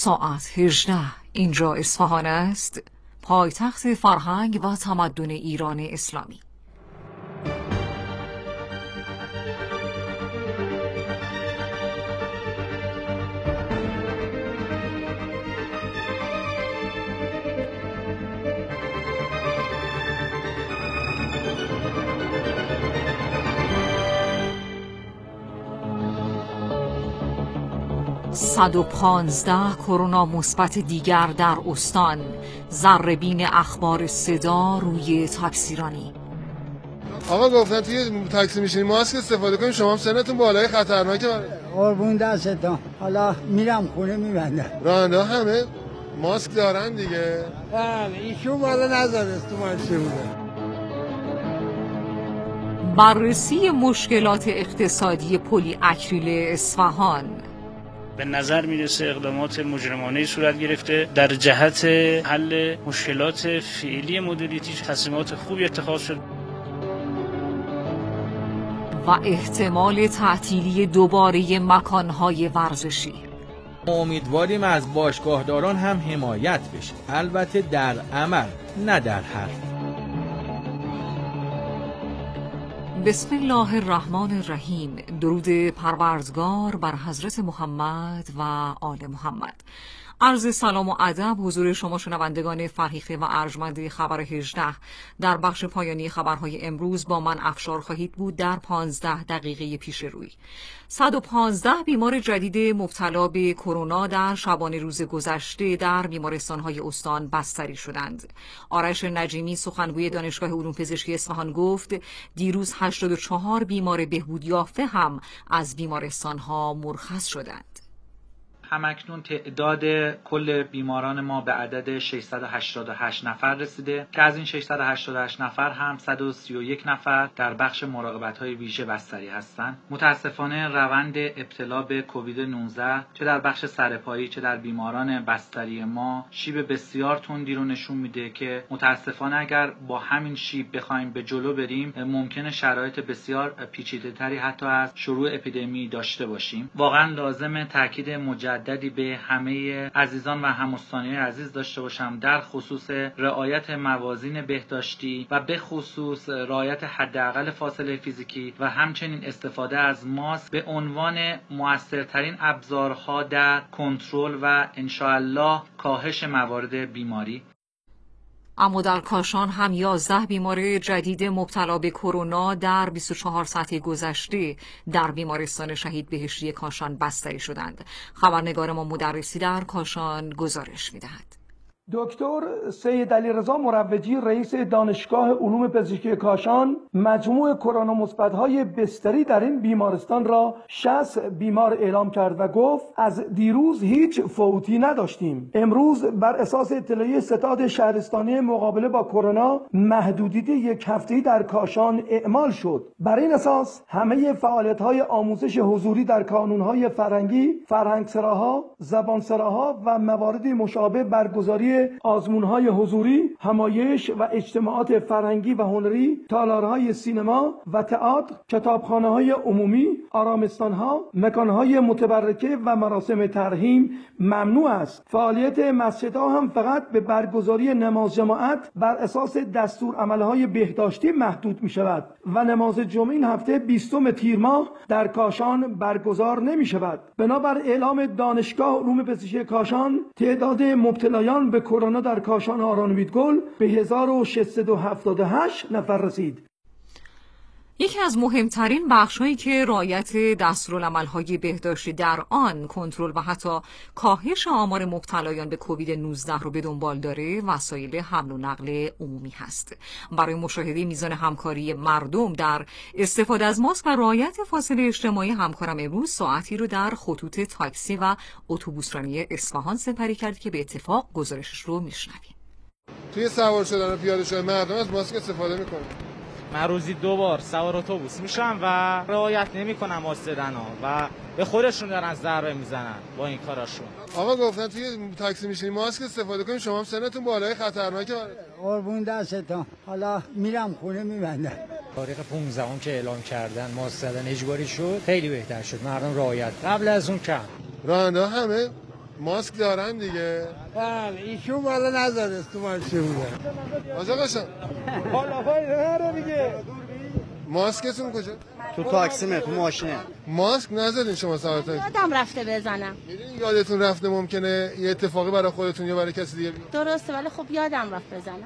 ساعت 18 اینجا اصفهان است، پایتخت فرهنگ و تمدن ایران اسلامی. صد و 115 کرونا مثبت دیگر در استان. ذره‌بین اخبار صدا روی تاکسیرانی. آقا گفتن توی تاکسی میشینی ماسک استفاده کنیم، شما هم سنتون بالای خطرناکه. قربون دستتون. حالا میرم خونه میبندم. راننده همه ماسک دارن دیگه. بله ایشون بالا نذارست تو ماشین. بررسی مشکلات اقتصادی پلی اکریل اصفهان. به نظر میرسه اقدامات مجرمانه صورت گرفته در جهت حل مشکلات فعلی مدیریتی، تصمیمات خوبی اتخاذ شد. و احتمال تعطیلی دوباره مکانهای ورزشی. امیدواریم از باشگاهداران هم حمایت بشه، البته در عمل نه در حرف. بسم الله الرحمن الرحیم. درود پروردگار بر حضرت محمد و آل محمد. عرض سلام و ادب حضور شما شنوندگان فریخته و ارجمند خبر 18. در بخش پایانی خبرهای امروز با من افشار خواهید بود. در 15 دقیقه پیش روی 115 بیمار جدید مبتلا به کرونا در شبانه روز گذشته در بیمارستان‌های استان بستری شدند. آرش نجیمی سخنگوی دانشگاه علوم پزشکی اصفهان گفت دیروز 84 بیمار بهبود یافته هم از بیمارستان‌ها مرخص شدند. همکنون تعداد کل بیماران ما به عدد 688 نفر رسیده که از این 688 نفر هم 131 نفر در بخش مراقبت‌های ویژه بستری هستند. متاسفانه روند ابتلا به کووید 19 چه در بخش سرپایی چه در بیماران بستری ما شیب بسیار تندی رو نشون میده که متاسفانه اگر با همین شیب بخوایم به جلو بریم ممکنه شرایط بسیار پیچیده‌تری حتی از شروع اپیدمی داشته باشیم. واقعا لازمه تاکید مجددی به همه عزیزان و هم‌استانیان عزیز داشته باشم در خصوص رعایت موازین بهداشتی و به خصوص رعایت حداقل فاصله فیزیکی و همچنین استفاده از ماسک به عنوان مؤثرترین ابزارها در کنترل و انشاءالله کاهش موارد بیماری. اما در کاشان هم 11 بیمار جدید مبتلا به کرونا در 24 ساعت گذشته در بیمارستان شهید بهشتی کاشان بستری شدند. خبرنگار ما مدرسی در کاشان گزارش می‌دهد. دکتر سید علیرضا مروجی رئیس دانشگاه علوم پزشکی کاشان مجموع کرونا مثبت‌های بستری در این بیمارستان را 60 بیمار اعلام کرد و گفت از دیروز هیچ فوتی نداشتیم. امروز بر اساس اطلاعیه ستاد شهرستانی مقابله با کرونا محدودیت یک هفته‌ای در کاشان اعمال شد. بر این اساس همه فعالیت‌های آموزش حضوری در کانون‌های فرهنگی، فرهنگسراها، زبانسراها و موارد مشابه برگزاری آزمون‌های حضوری، همایش و اجتماعات فرهنگی و هنری، تالارهای سینما و تئاتر، کتابخانه‌های عمومی، آرامستان‌ها، مکان‌های متبرکه و مراسم ترحیم ممنوع است. فعالیت مسجدها هم فقط به برگزاری نماز جماعت بر اساس دستورالعمل‌های بهداشتی محدود می‌شود و نماز جمعه این هفته 20 تیر ماه در کاشان برگزار نمی‌شود. بنابر اعلام دانشگاه علوم پزشکی کاشان تعداد مبتلایان به کرونا در کاشان آران امیدگل به 1678 نفر رسید. یکی از مهمترین بخش‌هایی که رعایت دستورالعمل‌های بهداشتی در آن کنترل و حتی کاهش آمار مبتلایان به کووید 19 رو به دنبال داره وسایل حمل و نقل عمومی هست. برای مشاهده میزان همکاری مردم در استفاده از ماسک و رعایت فاصله اجتماعی همکارم امروز ساعتی رو در خطوط تاکسی و اتوبوسرانی اصفهان سپری کرد که به اتفاق گزارشش رو میشنویم. توی سوار شدن و پیاده شدن مردم از ماسک استفاده میکنن. من روزی 2 بار سوار اتوبوس میشم و رعایت نمیکنم ماسک زدن‌ها و به خودشون دارن ضربه میزنن با این کاراشون. آقا گفتن توی تاکسی میشینی ماسک استفاده کنیم، شما هم سنتون بالای خطرناکه. قربون دستتون. حالا میرم خونه میبندم. تاریخ 15 که اعلام کردن ماسک زدن اجباری شد، خیلی بهتر شد. مردم رعایت قبل از اون کم. راننده همه ماسک دارن دیگه. بله ایشون بالا نزده تو ماشین بوده. آجا قشنگ ماسکتون کجا؟ تو تاکسیمه تو ماشینه. ماسک نزدین شما سوارتون؟ یادم رفته بزنم. میدونین یادتون رفته ممکنه یه اتفاقی برای خودتون یا برای کسی دیگه بیفته. درسته ولی خب یادم رفت بزنم.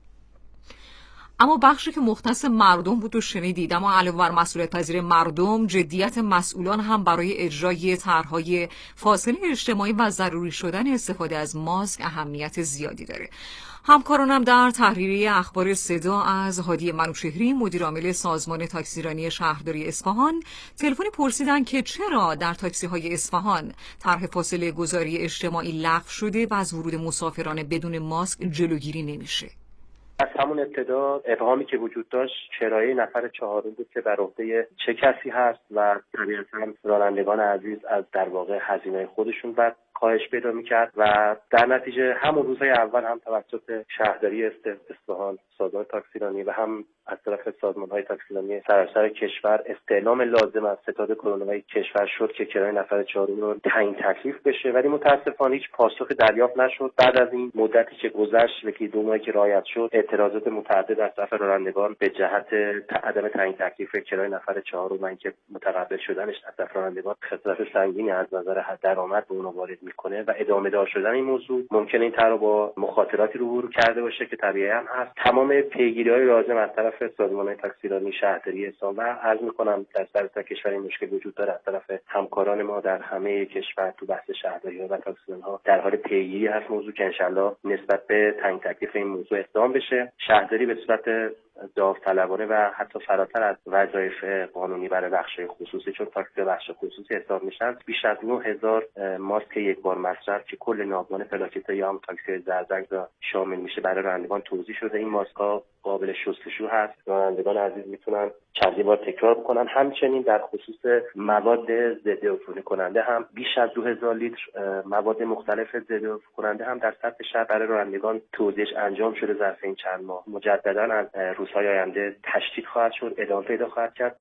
اما بخشی که مختص مردم بود و شنیدید، اما علاوه بر مسئولیت پذیر مردم، جدیت مسئولان هم برای اجرای طرح‌های فاصله اجتماعی و ضروری شدن استفاده از ماسک اهمیت زیادی داره. همکارانم در تحریریه اخبار صدا از هادی منوچهری، مدیرعامل سازمان تاکسیرانی شهرداری اصفهان، تلفنی پرسیدن که چرا در تاکسی‌های اصفهان طرح فاصله گذاری اجتماعی لغو شده و از ورود مسافران بدون ماسک جلوگیری نمیشه. از همون ابتدا ابهامی که وجود داشت کرایه نفر چهارم بود که بر عهده چه کسی هست و طبیعتاً رانندگان عزیز از در واقع هزینه خودشون بعد کاهش پیدا می‌کرد و در نتیجه همون روزهای اول هم توسط شهرداری اصفهان سازمان تاکسیرانی و هم از طرف سازمان‌های تاکسیرانی سراسر کشور استعلام لازم از ستاد کرونایی کشور شد که کرایه نفر چهارم رو تعیین تکلیف بشه، ولی متاسفانه هیچ پاسخ دریافت نشد. بعد از این مدتی که گذشت و که 2 ماهی که رعایت شد، اعتراضات متعدد از طرف رانندگان به جهت عدم تعیین تکلیف کرایه نفر چهارم و اینکه متقبل شدنش از طرف رانندگان خسارت سنگینی از نظر درآمد به اونها وارد میکنه و ادامه دار شدن این موضوع ممکنه این طرح با مخاطراتی روبرو کرده باشه که طبیعی هم هست. تمام پیگیری‌های لازم از طرف سازمان تاکسیرانی شهرداری اصفهان و عرض می‌کنم در سراسر کشور این مشکل وجود داره، از طرف همکاران ما در همه کشور تو بحث شهرداری‌ها و تاکسیرانی‌ها در حال پیگیری هست موضوع که انشالله نسبت به تعیین تکلیف این موضوع اقدام بشه. شهرداری به صورت داوطلبانه و حتی فراتر از وظایف قانونی برای بخش خصوصی، چون تاکسی بخش خصوصی حساب میشن، بیش از 9000 ماسک یک بار مصرف که کل ناوگان پلاکتا یا هم تاکسی زرزنگ را شامل میشه برای رانندگان توزیع شده. این ماسک ها قابل شستشو هست، رانندگان عزیز میتونن چندین بار تکرار بکنن. همچنین در خصوص مواد ضد عفونی کننده هم بیش از 2000 لیتر مواد مختلف ضد عفونی کننده هم در سطح شهر برای رانندگان توزیعش انجام شده ظرف این چند ماه. مجددا از روزهای آینده تشدید خواهد شد، ادامه پیدا خواهد کرد.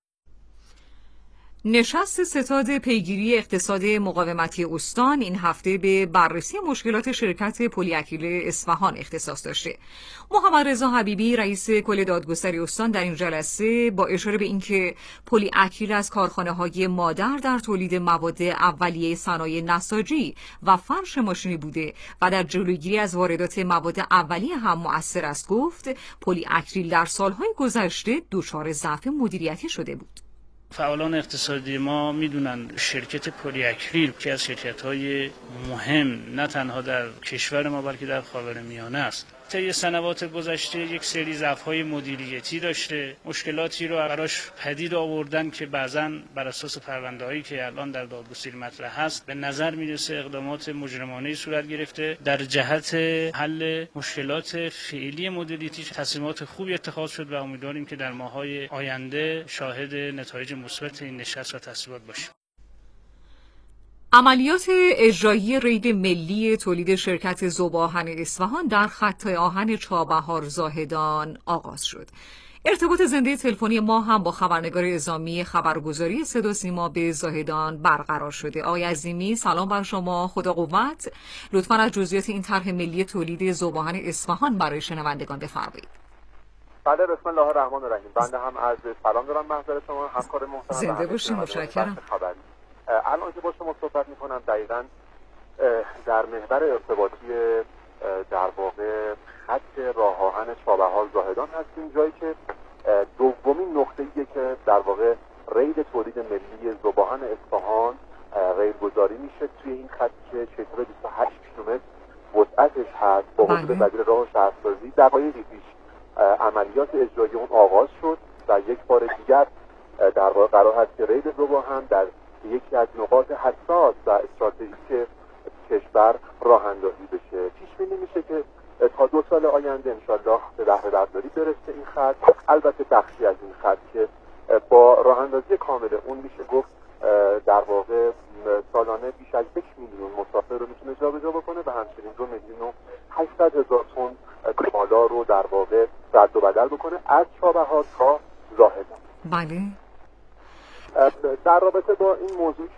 نشست ستاد پیگیری اقتصاد مقاومتی استان این هفته به بررسی مشکلات شرکت پلی اکریل اصفهان اختصاص داشته. محمد رضا حبیبی رئیس کل دادگستری استان در این جلسه با اشاره به اینکه پلی اکریل از کارخانه‌های مادر در تولید مواد اولیه صنایع نساجی و فرش ماشینی بوده و در جلوگیری از واردات مواد اولیه هم مؤثر است، گفت پلی اکریل در سالهای گذشته دچار ضعف مدیریتی شده بود. فعالان اقتصادی ما میدونن شرکت پلی اکریل که از شرکت‌های مهم نه تنها در کشور ما بلکه در خاورمیانه است، طی سنوات گذشته یک سری ضعف‌های مدیریتی داشته، مشکلاتی رو براش پدید آوردن که بعضاً بر اساس پرونده‌هایی که الان در دادگستری مطرح هست به نظر میرسه اقدامات مجرمانه‌ای صورت گرفته در جهت حل مشکلات فعلی مدیریتی. تصمیمات خوبی اتخاذ شد و امیدواریم که در ماه‌های آینده شاهد نتایج مثبت این نشست و تصویبات باشیم. عملیات اجرایی رید ملی تولید شرکت ذوب‌آهن اصفهان در خط آهن چابهار زاهدان آغاز شد. ارتباط زنده تلفنی ما هم با خبرنگار اعزامی خبرگزاری صدا سیما به زاهدان برقرار شده. آقای عظیمی سلام بر شما، خدا قوت. لطفاً از جزئیات این طرح ملی تولید ذوب‌آهن اصفهان برای شنوندگان بفرمایید. بله، بسم الله الرحمن الرحیم. بنده هم از سلام دارم محضر شما همکار محترم. زنده باشید، متشکرم. الان که با شما صحبت میکنم دقیقاً در محور ارتباطی در واقع خط راه آهن چابهار زاهدان هستیم، جایی که دومین نقطه‌ایه که در واقع رید تولید ملی ذوب‌آهن اصفهان رید گذاری میشه توی این خط که 428 کیلومتر وسعتش هست با حدود وزیر راه و شهرسازی. دقایقی پیش عملیات اجرایی اون آغاز شد و یک بار دیگر در واقع قرار هست که رید ذوب‌آهن در یکی از نقاط حساس و استراتژیک کشور راه اندازی بشه. پیش بینی میشه که تا 2 سال آینده انشالله به بهره برداری برسه این خط. البته بخشی از این خط که با راه اندازی کامل اون میشه گفت در واقع سالانه بیش از 1 میلیون مسافر رو میتونه جابجا بکنه و همچنین 2,800,000 تن کالا رو در واقع رد و بدل بکنه از چابهار تا زاهدان. بله. در رابطه با این موضوع که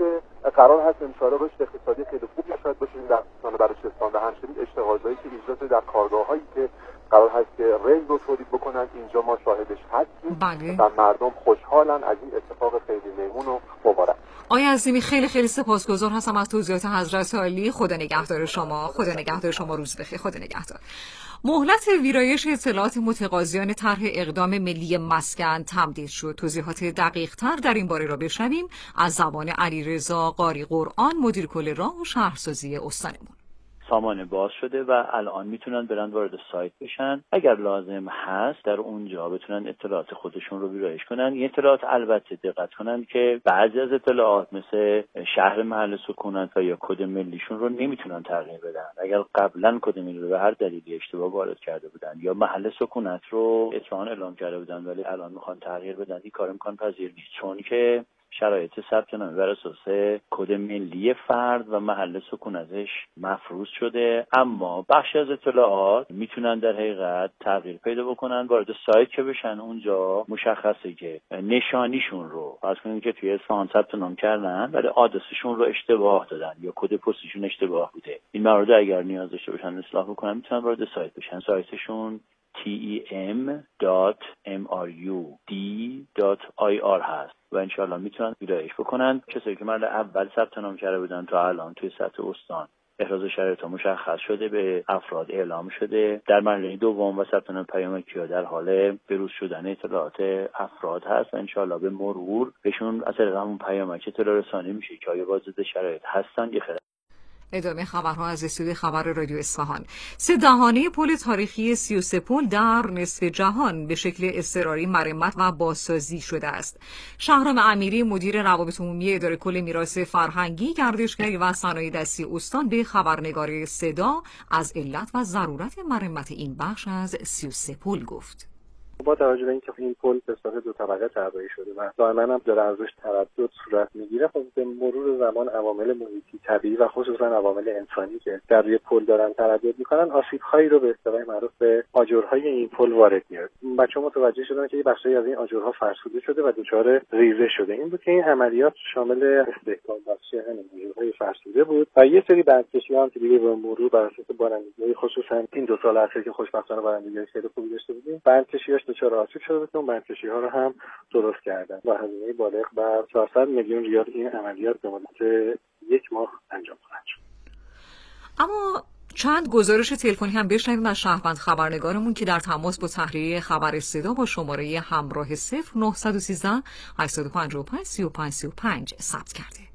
قرار هست انشاءالله رشد اقتصادی خیلی خوبی شاید بتونیم در سال بلوچستان و همچنین اشتغالزایی که ایجاد شده در کارگاه‌هایی که قرار هست که رنگ رو تولید بکنن اینجا ما شاهدش هستیم و مردم خوشحالن از این اتفاق خیلی میمون و مبارک. آقای عظیمی خیلی سپاسگزار هستم از توضیحات حضرت عالی. خدا نگهدار شما. خدا نگهدار شما. روز بخیر. خدا نگهدار. مهلت ویرایش اطلاعات متقاضیان طرح اقدام ملی مسکن تمدید شد. توضیحات دقیق‌تر در این باره را بشنویم از زبان علیرضا قاری قرآن، مدیر کل راه و شهرسازی استانمون. سامانه باز شده و الان میتونن برن وارد سایت بشن، اگر لازم هست در اونجا بتونن اطلاعات خودشون رو ویرایش کنن. این اطلاعات البته دقت کنن که بعضی از اطلاعات مثل شهر محل سکونت و یا کد ملیشون رو نمیتونن تغییر بدن. اگر قبلا کد ملی رو به هر دلیلی اشتباه وارد کرده بودن یا محل سکونت رو اصفهان اعلام کرده بودن ولی الان میخوان تغییر بدن، این کار امکان پذیر نیست، چون که شرایط ثبت نام بر اساس کد ملی فرد و محل سکونتش مفروض شده، اما بخشی از اطلاعات میتونن در حقیقت تغییر پیدا بکنن. وارد سایت که بشن اونجا مشخصه که نشانیشون رو فرض کنیم که توی اصفهان ثبت نام کردن ولی آدرسشون رو اشتباه دادن یا کد پستشون اشتباه بوده. این موارد اگر نیاز داشته باشن اصلاح بکنن میتونن وارد سایت بشن. سایتشون tem.mrud.ir هست و انشاءالله میتونن ویرایش بکنن. کسایی که مرحله اول ثبت نام کرده بودن تا الان توی سطح استان احراز شرایط مشخص شده، به افراد اعلام شده. در مرحله دوم و ثبت نام پیامکی در حال بروز شدن اطلاعات افراد هست و انشاءالله به مرور بهشون از طریق همون پیامک اطلاع رسانی میشه که آیا واجد شرایط هستن یا خیر. ادامه خبرها از استودیو خبر رادیو اصفهان. 3 دهانه پل تاریخی 33 پل در نصف جهان به شکل اضطراری مرمت و بازسازی شده است. شهرام امیری مدیر روابط عمومی اداره کل میراث فرهنگی، گردشگری و صنایع دستی استان به خبرنگار صدا از علت و ضرورت مرمت این بخش از 33 پل گفت. با توجه به اینکه این پل به صورت 2 طبقه طراحی شده و دائما هم داره ازش تردد صورت میگیره، خب به مرور زمان عوامل محیطی طبیعی و خصوصا عوامل انسانی که در روی پل دارن تردد میکنن آسیب‌هایی رو به اصطلاح معروف به آجرهای این پل وارد میاد. بچه‌ها متوجه شدن که بخشی از این آجرها فرسوده شده و دچار ریزه شده. این بود که این عملیات شامل استحکام بخشی همین آجرهای فرسوده بود و یه سری بندکشی هم که دیگه به مرور بر اساس بارندگی خصوصا این 2 سال اخیر که خوشبختانه بارندگی خیلی خوبی داشته بودیم، بندکشی‌هاش دچار آسیب شده که اون بندکشی‌ها رو هم درست کردن و هزینه بالغ بر 400 میلیون ریال این عملیات به مدت 1 ماه انجام خواهد شد. اما چند گزارش تلفنی هم بشنویم از شهروند خبرنگارمون که در تماس با تهریه خبر صدا با شماره همراه 0913 855 3535 ثبت کرده.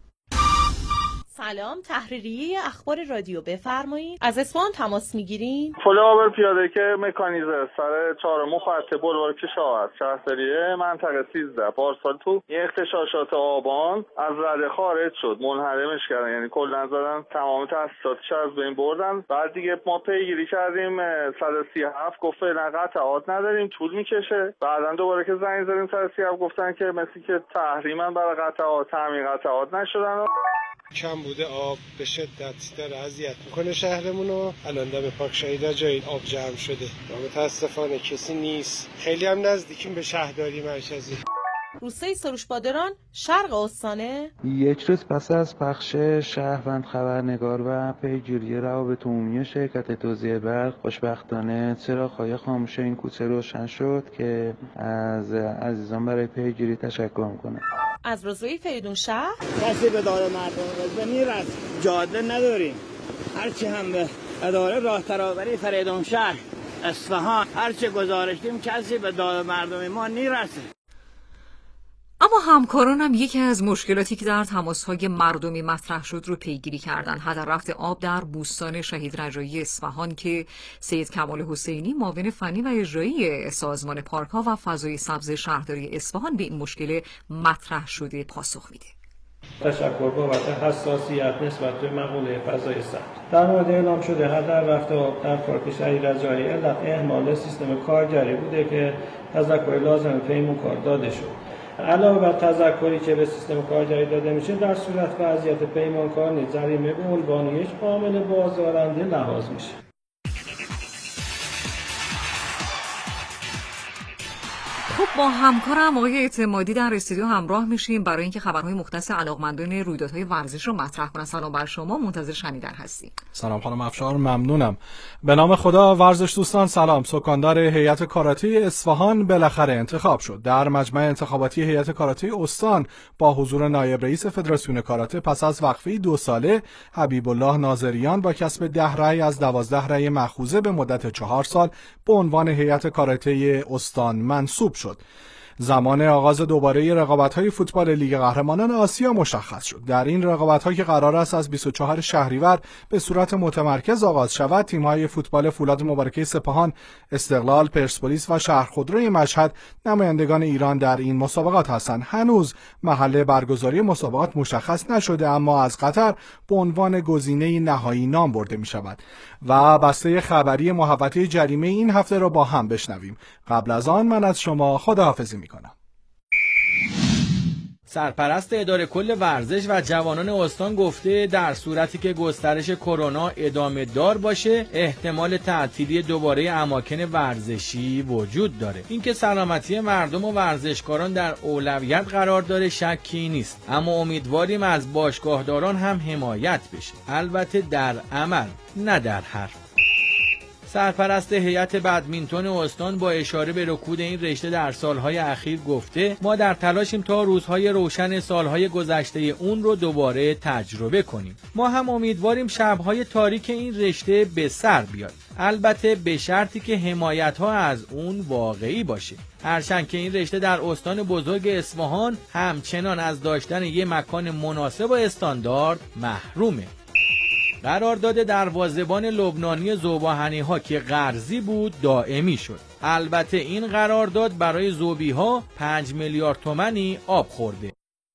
سلام، تحریریه اخبار رادیو، بفرمایید. از اصفهان تماس میگیرین؟ پل آبر پیاده که مکانیزه سر 4 خط بلوار کشاورز شهرداری منطقه 13 پارسال تو این اغتشاشات آبان از رده خارج شد، منهدمش کردن، یعنی کلا زدن تمام تاسیساتش از بین بردن. بعد دیگه ما پیگیری کردیم 137 گفت فعلا قطعات نداریم، طول میکشه. بعدن دوباره که زنگ زدیم 137 گفتن که مثل که تحریما برای قطعات تامین قطعات نشدن. کم بوده آب به شدت داره اذیت میکنه شهرمونو. الان دم پاک شهیدا جای آب جمع شده و متاسفانه کسی نیست. خیلی هم نزدیکیم به شهرداری مرکزی. روستای سروش بادران شرق استانه. یک روز پس از پخش شهروند خبرنگار و پیگیری روابط عمومی شرکت توزیع برق، خوشبختانه چراغ‌های خاموش این کوچه روشن شد که از عزیزان برای پیگیری تشکر میکنم. از روزوی فریدون شهر کسی به دار مردم رزبه میرسد، جاده نداریم. هرچی هم به اداره راه ترابری فریدون شهر اصفهان هرچی گزارش دیم کسی به دار مردم ما نیرسه. اما همکاران هم یکی از مشکلاتی که در تماس‌های مردمی مطرح شد رو پیگیری کردن. هدر رفت آب در بوستان شهید رجایی اصفهان که سید کمال حسینی معاون فنی و اجرایی سازمان پارک‌ها و فضای سبز شهرداری اصفهان به این مشکل مطرح شده پاسخ میده. تشکر بابت حساسیت نسبت به مقوله فضای سبز. در مورد اعلام شده هدر رفت آب در پارک شهید رجایی علت اهمال سیستم کارگری بوده که تذکر لازم پیمون کار داده شد. علاوه بر تذکری که به سیستم کارگری داده میشه، در صورت وضعیت پیمانکار نیز جریمه به عنوان یک عامل بازدارنده لحاظ میشه. خب با همکارم آقای اعتمادی در استودیو همراه میشیم برای اینکه خبرهای مختص علاقمندان رویدادهای ورزش رو مطرح کنن. سلام بر شما، منتظر شنیدن هستیم. سلام خانم افشار، ممنونم. به نام خدا. ورزش دوستان سلام. سکاندار هیئت کاراته اصفهان بالاخره انتخاب شد. در مجمع انتخاباتی هیئت کاراته استان با حضور نایب رئیس فدراسیون کاراته پس از وقفه 2 ساله حبیب الله ناظریان با کسب 10 رأی از 12 رأی مأخوذه به مدت 4 سال به عنوان هیئت کاراته استان منصوب شد. زمان آغاز دوباره رقابت‌های فوتبال لیگ قهرمانان آسیا مشخص شد. در این رقابت‌ها که قرار است از 24 شهریور به صورت متمرکز آغاز شود، تیم‌های فوتبال فولاد مبارکه سپاهان، استقلال، پرسپولیس و شهرخودروی مشهد نمایندگان ایران در این مسابقات هستند. هنوز محل برگزاری مسابقات مشخص نشده، اما از قطر به عنوان گزینه نهایی نام برده می‌شود. و بسته خبری محوطه جریمه این هفته را با هم بشنویم. قبل از آن من از شما خداحافظی میکنم. سرپرست اداره کل ورزش و جوانان استان گفته در صورتی که گسترش کرونا ادامه دار باشه احتمال تعطیلی دوباره اماکن ورزشی وجود داره. اینکه سلامتی مردم و ورزشکاران در اولویت قرار داره شکی نیست، اما امیدواریم از باشگاهداران هم حمایت بشه، البته در عمل نه در حرف. سرپرست هیئت بدمینتون استان با اشاره به رکود این رشته در سالهای اخیر گفته ما در تلاشیم تا روزهای روشن سالهای گذشته اون رو دوباره تجربه کنیم. ما هم امیدواریم شبهای تاریک این رشته به سر بیاد، البته به شرطی که حمایت‌ها از اون واقعی باشه. هرچند که این رشته در استان بزرگ اصفهان همچنان از داشتن یه مکان مناسب و استاندارد محرومه. قرارداد دروازه‌بان لبنانی ذوباهنی‌ها که قرضی بود دائمی شد. البته این قرارداد برای ذوبی‌ها 5 میلیارد تومانی آب خورده.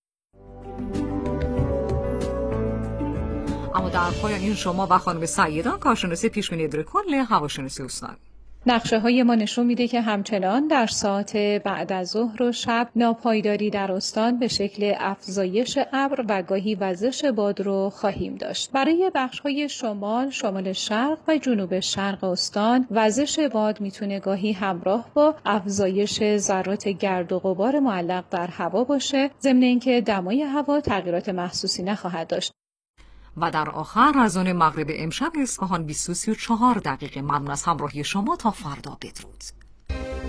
اما در پایان این شما و خانم سیدان کارشناسی پیشبینی اداره کل هواشناسی استان. نقشه های ما نشون میده که همچنان در ساعات بعد از ظهر و شب ناپایداری در استان به شکل افزایش ابر و گاهی وزش باد رو خواهیم داشت. برای بخش های شمال شرق و جنوب شرق استان وزش باد میتونه گاهی همراه با افزایش ذرات گرد و غبار معلق در هوا باشه، ضمن اینکه دمای هوا تغییرات محسوسی نخواهد داشت. و در آخر از آن مغرب امشب اصفهان 20:34. ممنون از همراهی شما. تا فردا، بدرود.